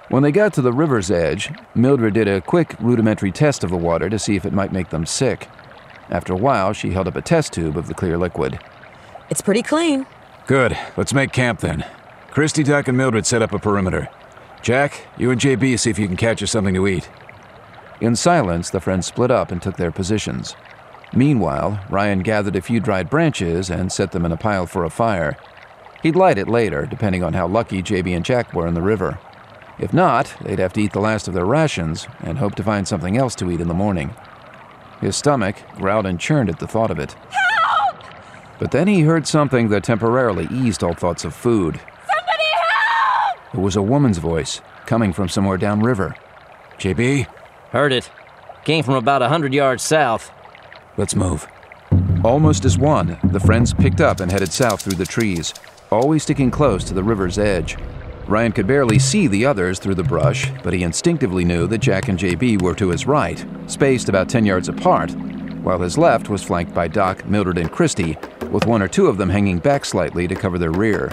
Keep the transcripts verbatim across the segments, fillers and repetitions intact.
When they got to the river's edge, Mildred did a quick rudimentary test of the water to see if it might make them sick. After a while, she held up a test tube of the clear liquid. It's pretty clean. Good. Let's make camp then. Christy, Doc, and Mildred set up a perimeter. Jack, you and J B see if you can catch us something to eat. In silence, the friends split up and took their positions. Meanwhile, Ryan gathered a few dried branches and set them in a pile for a fire. He'd light it later, depending on how lucky J B and Jack were in the river. If not, they'd have to eat the last of their rations and hope to find something else to eat in the morning. His stomach growled and churned at the thought of it. Help! But then he heard something that temporarily eased all thoughts of food. Somebody help! It was a woman's voice, coming from somewhere downriver. J B? Heard it. Came from about a hundred yards south. Let's move. Almost as one, the friends picked up and headed south through the trees, always sticking close to the river's edge. Ryan could barely see the others through the brush, but he instinctively knew that Jack and J B were to his right, spaced about ten yards apart, while his left was flanked by Doc, Mildred, and Christy, with one or two of them hanging back slightly to cover their rear.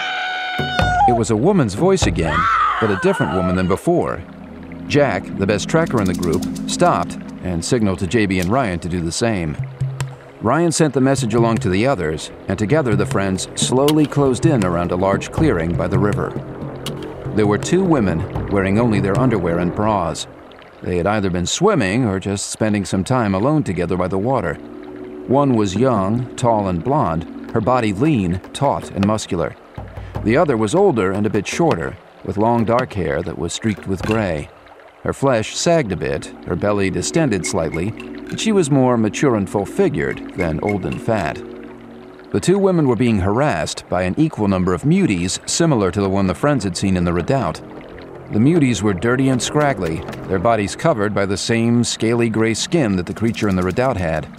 It was a woman's voice again, but a different woman than before. Jack, the best tracker in the group, stopped and signaled to J B and Ryan to do the same. Ryan sent the message along to the others, and together the friends slowly closed in around a large clearing by the river. There were two women wearing only their underwear and bras. They had either been swimming or just spending some time alone together by the water. One was young, tall, and blonde, her body lean, taut, and muscular. The other was older and a bit shorter, with long dark hair that was streaked with gray. Her flesh sagged a bit, her belly distended slightly, but she was more mature and full-figured than old and fat. The two women were being harassed by an equal number of muties similar to the one the friends had seen in the redoubt. The muties were dirty and scraggly, their bodies covered by the same scaly gray skin that the creature in the redoubt had.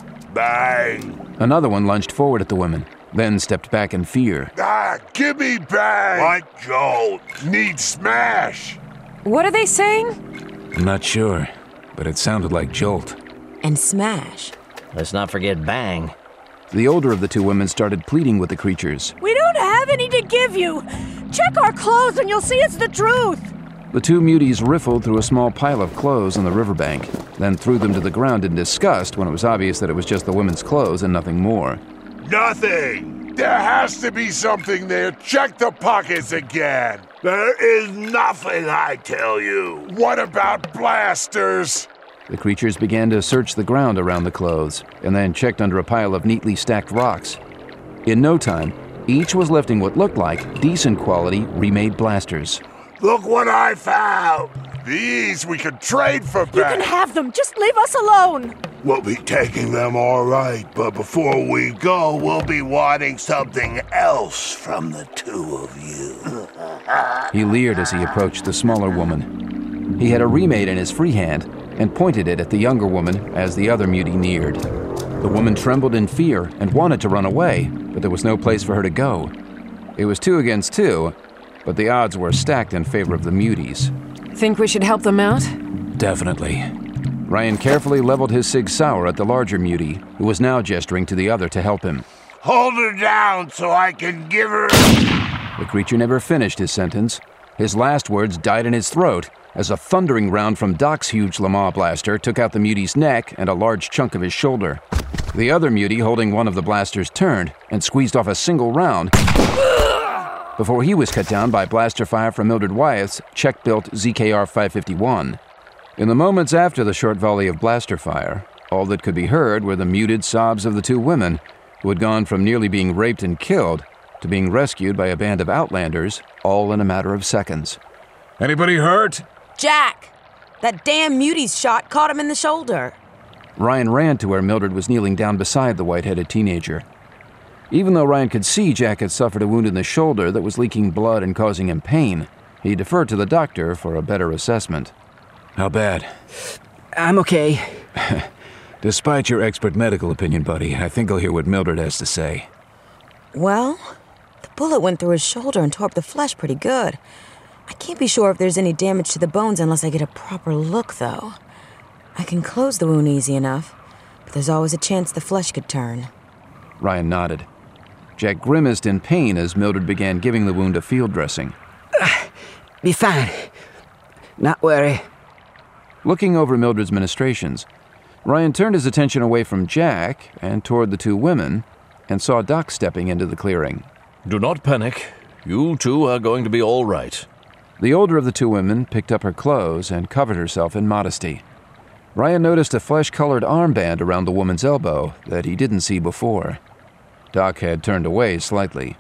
Bang! Another one lunged forward at the women, then stepped back in fear. Ah, give me bang! What, Joel? Need smash! What are they saying? I'm not sure, but it sounded like Jolt. And smash. Let's not forget bang. The older of the two women started pleading with the creatures. We don't have any to give you. Check our clothes and you'll see it's the truth. The two muties riffled through a small pile of clothes on the riverbank, then threw them to the ground in disgust when it was obvious that it was just the women's clothes and nothing more. Nothing! There has to be something there. Check the pockets again. There is nothing, I tell you. What about blasters? The creatures began to search the ground around the clothes, and then checked under a pile of neatly stacked rocks. In no time, each was lifting what looked like decent quality remade blasters. Look what I found. These we could trade for You can back. have them. Just leave us alone. We'll be taking them all right, but before we go, we'll be wanting something else from the two of you. He leered as he approached the smaller woman. He had a remade in his free hand and pointed it at the younger woman as the other mutie neared. The woman trembled in fear and wanted to run away, but there was no place for her to go. It was two against two, but the odds were stacked in favor of the muties. Think we should help them out? Definitely. Ryan carefully leveled his Sig Sauer at the larger mutie, who was now gesturing to the other to help him. Hold her down so I can give her... The creature never finished his sentence. His last words died in his throat as a thundering round from Doc's huge Lamar blaster took out the mutie's neck and a large chunk of his shoulder. The other mutie holding one of the blasters turned and squeezed off a single round before he was cut down by blaster fire from Mildred Wyeth's Czech-built Z K R five fifty-one. In the moments after the short volley of blaster fire, all that could be heard were the muted sobs of the two women, who had gone from nearly being raped and killed to being rescued by a band of outlanders, all in a matter of seconds. Anybody hurt? Jack! That damn mutie's shot caught him in the shoulder. Ryan ran to where Mildred was kneeling down beside the white-headed teenager. Even though Ryan could see Jack had suffered a wound in the shoulder that was leaking blood and causing him pain, he deferred to the doctor for a better assessment. How bad? I'm okay. Despite your expert medical opinion, buddy, I think I'll hear what Mildred has to say. Well, the bullet went through his shoulder and tore up the flesh pretty good. I can't be sure if there's any damage to the bones unless I get a proper look, though. I can close the wound easy enough, but there's always a chance the flesh could turn. Ryan nodded. Jack grimaced in pain as Mildred began giving the wound a field dressing. Be fine. Not worry. Looking over Mildred's ministrations, Ryan turned his attention away from Jack and toward the two women and saw Doc stepping into the clearing. Do not panic. You two are going to be all right. The older of the two women picked up her clothes and covered herself in modesty. Ryan noticed a flesh-colored armband around the woman's elbow that he didn't see before. Doc had turned away slightly.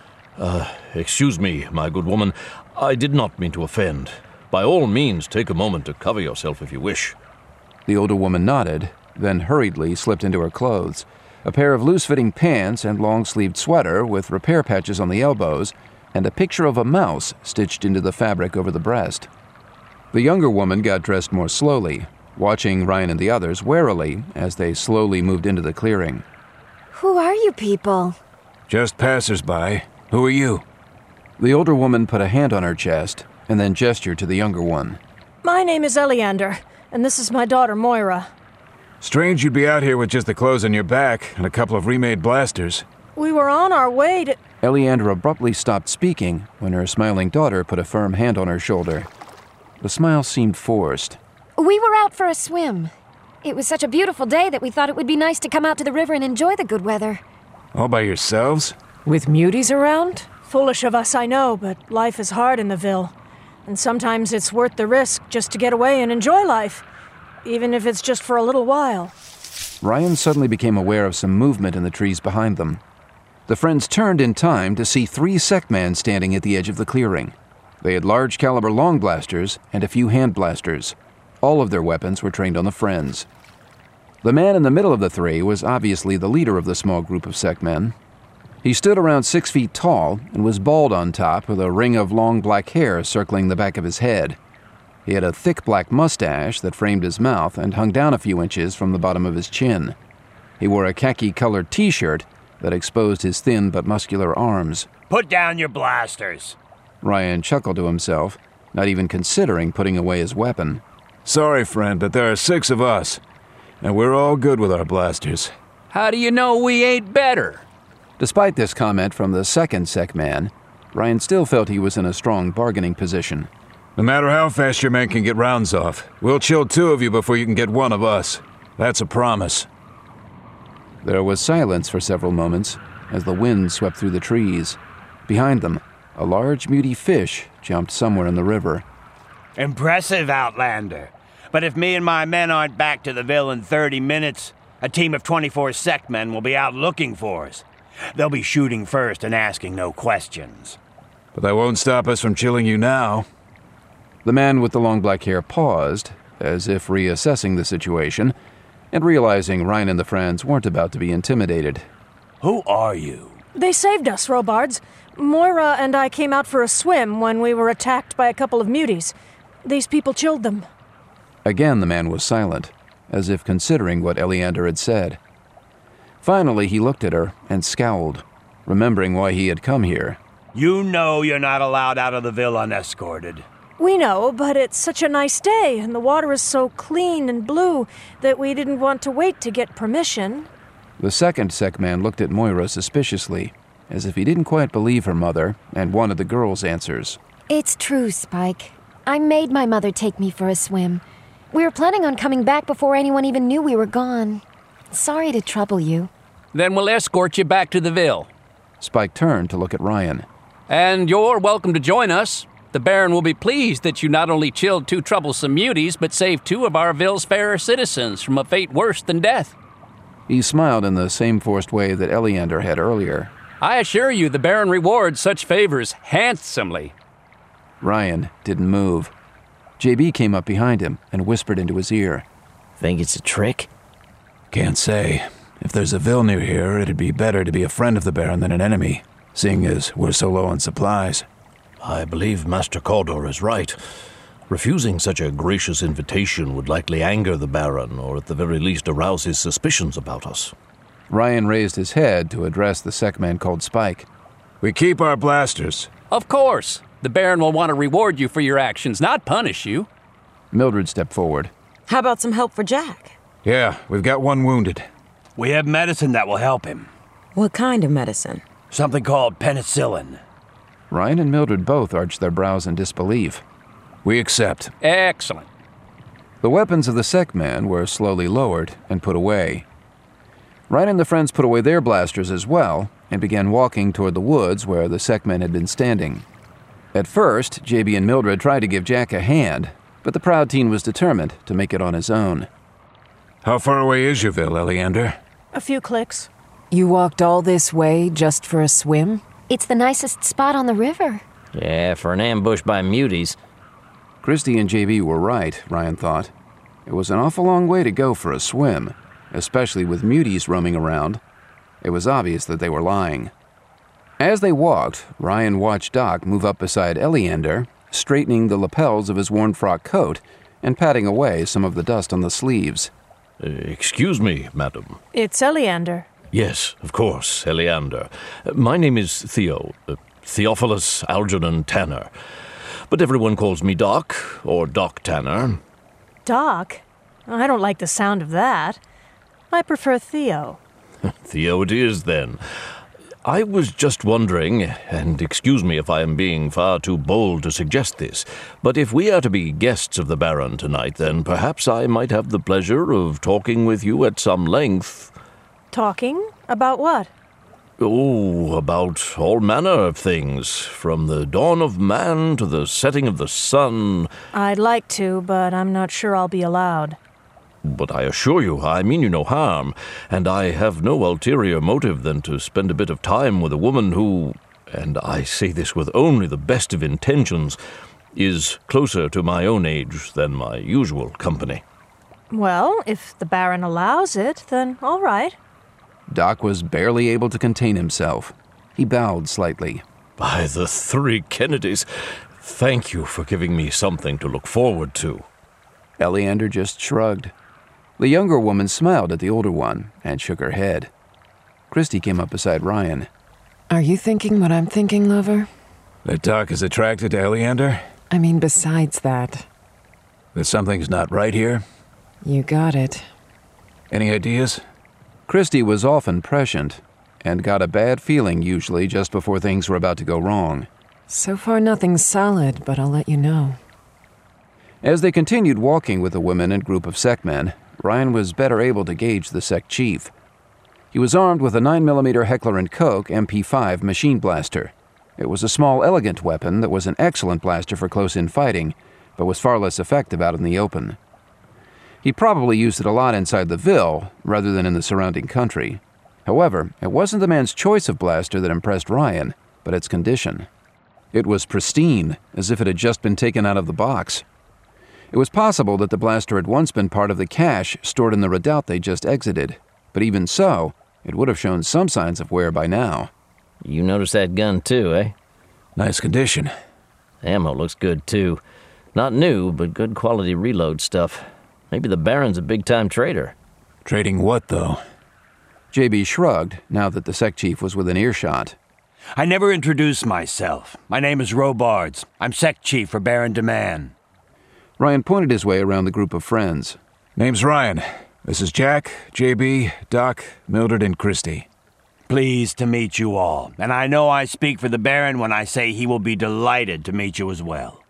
Uh, excuse me, my good woman. I did not mean to offend. By all means, take a moment to cover yourself if you wish. The older woman nodded, then hurriedly slipped into her clothes, a pair of loose-fitting pants and long-sleeved sweater with repair patches on the elbows, and a picture of a mouse stitched into the fabric over the breast. The younger woman got dressed more slowly, watching Ryan and the others warily as they slowly moved into the clearing. Who are you people? Just passers-by. Who are you? The older woman put a hand on her chest and then gestured to the younger one. My name is Eleander, and this is my daughter, Moira. Strange you'd be out here with just the clothes on your back and a couple of remade blasters. We were on our way to... Eleander abruptly stopped speaking when her smiling daughter put a firm hand on her shoulder. The smile seemed forced. We were out for a swim. It was such a beautiful day that we thought it would be nice to come out to the river and enjoy the good weather. All by yourselves? With muties around? Foolish of us, I know, but life is hard in the Ville. And sometimes it's worth the risk just to get away and enjoy life, even if it's just for a little while. Ryan suddenly became aware of some movement in the trees behind them. The friends turned in time to see three Sekman standing at the edge of the clearing. They had large-caliber long blasters and a few hand blasters. All of their weapons were trained on the Friends. The man in the middle of the three was obviously the leader of the small group of Sekmen. He stood around six feet tall and was bald on top with a ring of long black hair circling the back of his head. He had a thick black mustache that framed his mouth and hung down a few inches from the bottom of his chin. He wore a khaki-colored t-shirt that exposed his thin but muscular arms. Put down your blasters. Ryan chuckled to himself, not even considering putting away his weapon. Sorry, friend, but there are six of us, and we're all good with our blasters. How do you know we ain't better? Despite this comment from the second Sekman, Ryan still felt he was in a strong bargaining position. No matter how fast your men can get rounds off, we'll chill two of you before you can get one of us. That's a promise. There was silence for several moments as the wind swept through the trees. Behind them, a large muty fish jumped somewhere in the river. Impressive, Outlander. But if me and my men aren't back to the Ville in thirty minutes, a team of twenty-four Sekmen will be out looking for us. They'll be shooting first and asking no questions. But that won't stop us from chilling you now. The man with the long black hair paused, as if reassessing the situation, and realizing Ryan and the friends weren't about to be intimidated. Who are you? They saved us, Robards. Moira and I came out for a swim when we were attacked by a couple of muties. These people chilled them. Again the man was silent, as if considering what Eleander had said. Finally he looked at her and scowled, remembering why he had come here. You know you're not allowed out of the Ville unescorted. We know, but it's such a nice day, and the water is so clean and blue that we didn't want to wait to get permission. The second Sekman looked at Moira suspiciously, as if he didn't quite believe her mother and wanted the girl's answers. It's true, Spike. I made my mother take me for a swim. We were planning on coming back before anyone even knew we were gone. Sorry to trouble you. Then we'll escort you back to the Ville. Spike turned to look at Ryan. And you're welcome to join us. The Baron will be pleased that you not only chilled two troublesome muties, but saved two of our Ville's fairer citizens from a fate worse than death. He smiled in the same forced way that Eleander had earlier. I assure you the Baron rewards such favors handsomely. Ryan didn't move. J B came up behind him and whispered into his ear. Think it's a trick? Can't say. If there's a Ville near here, it'd be better to be a friend of the Baron than an enemy, seeing as we're so low on supplies. I believe Master Cawdor is right. Refusing such a gracious invitation would likely anger the Baron, or at the very least arouse his suspicions about us. Ryan raised his head to address the Sekman called Spike. We keep our blasters. Of course. The Baron will want to reward you for your actions, not punish you. Mildred stepped forward. How about some help for Jack? Yeah, we've got one wounded. We have medicine that will help him. What kind of medicine? Something called penicillin. Ryan and Mildred both arched their brows in disbelief. We accept. Excellent. The weapons of the sec men were slowly lowered and put away. Ryan and the friends put away their blasters as well and began walking toward the woods where the sec men had been standing. At first, J B and Mildred tried to give Jack a hand, but the proud teen was determined to make it on his own. How far away is your ville, Eleander? A few clicks. You walked all this way just for a swim? It's the nicest spot on the river. Yeah, for an ambush by muties. Christy and J B were right, Ryan thought. It was an awful long way to go for a swim, especially with muties roaming around. It was obvious that they were lying. As they walked, Ryan watched Doc move up beside Eleander, straightening the lapels of his worn frock coat and patting away some of the dust on the sleeves. Uh, excuse me, madam. It's Eleander. Yes, of course, Eleander. Uh, my name is Theo, uh, Theophilus Algernon Tanner. But everyone calls me Doc, or Doc Tanner. Doc? I don't like the sound of that. I prefer Theo. Theo it is, then. I was just wondering, and excuse me if I am being far too bold to suggest this, but if we are to be guests of the Baron tonight, then perhaps I might have the pleasure of talking with you at some length. Talking? About what? Oh, about all manner of things, from the dawn of man to the setting of the sun. I'd like to, but I'm not sure I'll be allowed. But I assure you, I mean you no harm, and I have no ulterior motive than to spend a bit of time with a woman who, and I say this with only the best of intentions, is closer to my own age than my usual company. Well, if the Baron allows it, then all right. Doc was barely able to contain himself. He bowed slightly. By the three Kennedys, thank you for giving me something to look forward to. Eleander just shrugged. The younger woman smiled at the older one and shook her head. Christy came up beside Ryan. Are you thinking what I'm thinking, lover? That Doc is attracted to Eleander? I mean, besides that. That something's not right here? You got it. Any ideas? Christy was often prescient and got a bad feeling usually just before things were about to go wrong. So far nothing's solid, but I'll let you know. As they continued walking with the women and group of sec men, Ryan was better able to gauge the sec chief. He was armed with a nine millimeter Heckler and Koch M P five machine blaster. It was a small, elegant weapon that was an excellent blaster for close-in fighting, but was far less effective out in the open. He probably used it a lot inside the Ville, rather than in the surrounding country. However, it wasn't the man's choice of blaster that impressed Ryan, but its condition. It was pristine, as if it had just been taken out of the box. It was possible that the blaster had once been part of the cache stored in the redoubt they just exited, but even so, it would have shown some signs of wear by now. You noticed that gun too, eh? Nice condition. Ammo looks good too. Not new, but good quality reload stuff. Maybe the Baron's a big-time trader. Trading what, though? J B shrugged, now that the sec chief was within earshot. I never introduced myself. My name is Robards. I'm sec chief for Baron DeMann. Ryan pointed his way around the group of friends. Name's Ryan. This is Jack, J B, Doc, Mildred, and Christy. Pleased to meet you all, and I know I speak for the Baron when I say he will be delighted to meet you as well.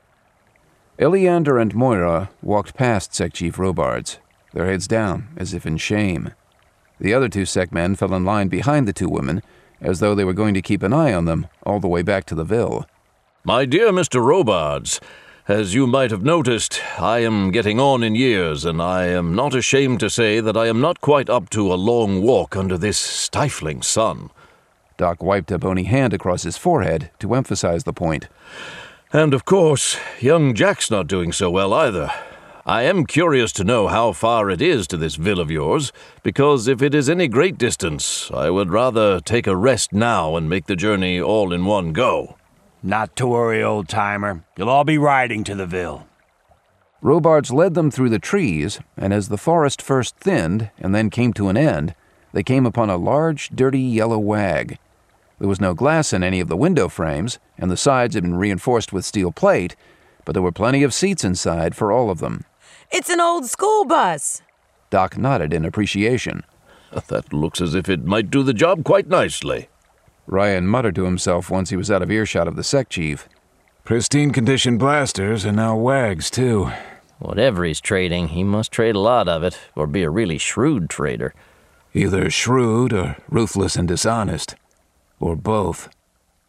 Eleander and Moira walked past Sec Chief Robards, their heads down, as if in shame. The other two sec men fell in line behind the two women, as though they were going to keep an eye on them all the way back to the Ville. My dear Mister Robards, as you might have noticed, I am getting on in years, and I am not ashamed to say that I am not quite up to a long walk under this stifling sun. Doc wiped a bony hand across his forehead to emphasize the point. And of course, young Jack's not doing so well either. I am curious to know how far it is to this Ville of yours, because if it is any great distance, I would rather take a rest now and make the journey all in one go. Not to worry, old-timer. You'll all be riding to the Ville. Robards led them through the trees, and as the forest first thinned and then came to an end, they came upon a large, dirty yellow wag. There was no glass in any of the window frames, and the sides had been reinforced with steel plate, but there were plenty of seats inside for all of them. It's an old school bus. Doc nodded in appreciation. That looks as if it might do the job quite nicely. Ryan muttered to himself once he was out of earshot of the sec chief. Pristine condition blasters and now wags, too. Whatever he's trading, he must trade a lot of it, or be a really shrewd trader. Either shrewd or ruthless and dishonest. Or both.